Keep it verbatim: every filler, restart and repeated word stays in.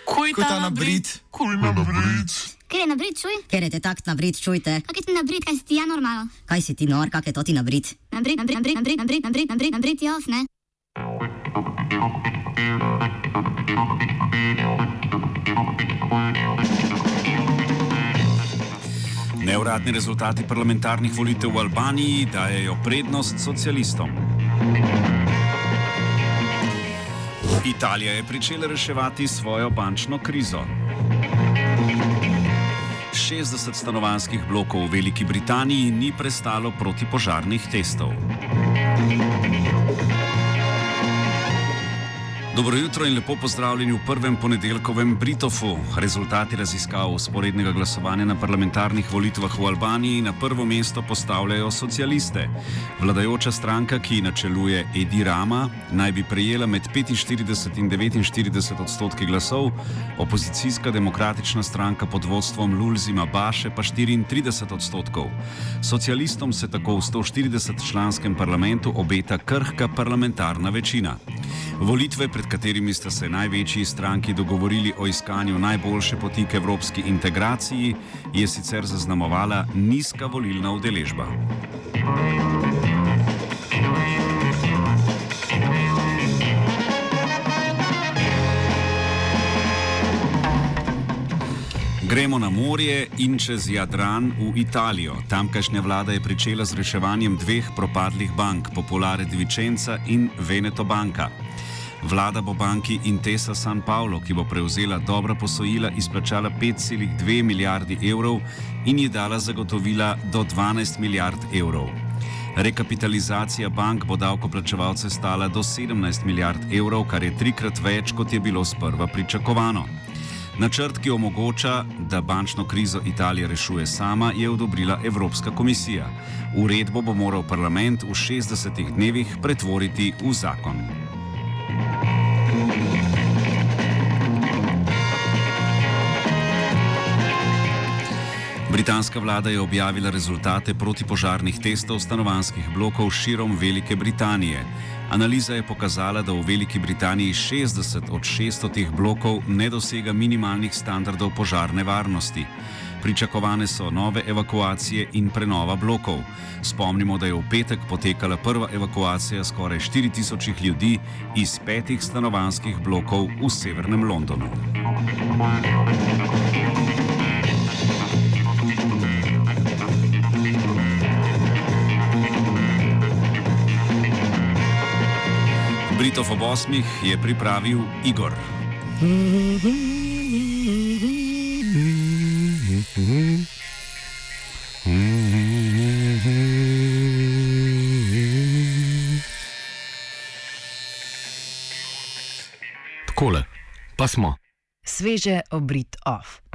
Kujta na brit. Kuj na brit. Ker je na brit, čuj? Ker je te takt na brit, čujte. Kak je ti na brit, kaj si ti ja normalno? Kaj si ti nor, kak je to ti na brit? Na brit, na brit, na brit, na brit, na brit, na brit, na brit, na brit, je off, ne? Neuradni rezultati parlamentarnih volitev v Albaniji dajejo prednost socialistom. Italija je pričela reševati svojo bančno krizo. šestdeset stanovanjskih blokov v Veliki Britaniji ni prestalo protipožarnih testov. Dobro jutro in lepo pozdravljeni v prvem ponedeljkovem Britofu. Rezultati raziskav vzporednega glasovanja na parlamentarnih volitvah v Albaniji na prvo mesto postavljajo socialiste. Vladajoča stranka, ki načeluje Edi Rama, naj bi prejela med petinštirideset in devetinštirideset odstotki glasov, opozicijska demokratična stranka pod vodstvom Lulzima Baše pa štiriintrideset odstotkov. Socialistom se tako v sto štirideset članskem parlamentu obeta krhka parlamentarna večina. Volitve, pred katerimi sta se največji stranki dogovorili o iskanju najboljše poti k evropski integraciji, je sicer zaznamovala nizka volilna udeležba. Gremo na morje in čez Jadran v Italijo. Tamkajšnja vlada je pričela z reševanjem dveh propadlih bank, Popolare di Vicenza in Veneto Banka. Vlada bo banki Intesa San Paolo, ki bo prevzela dobra posojila, izplačala pet celih dve milijardi evrov in ji dala zagotovila do dvanajst milijard evrov. Rekapitalizacija bank bo davkoplačevalce stala do sedemnajst milijard evrov, kar je trikrat več, kot je bilo sprva pričakovano. Načrt, ki omogoča, da bančno krizo Italija rešuje sama, je odobrila Evropska komisija. Uredbo bo moral parlament v šestdesetih dnevih pretvoriti v zakon. Britanska vlada je objavila rezultate protipožarnih testov stanovanjskih blokov širom Velike Britanije. Analiza je pokazala, da v Veliki Britaniji šestdeset od šeststotih blokov ne dosega minimalnih standardov požarne varnosti. Pričakovane so nove evakuacije in prenova blokov. Spomnimo, da je v petek potekala prva evakuacija skoraj štiri tisoč ljudi iz petih stanovanjskih blokov v severnem Londonu. Britov ob osmih je pripravil Igor. Takole, pa smo. Sveže obrit off.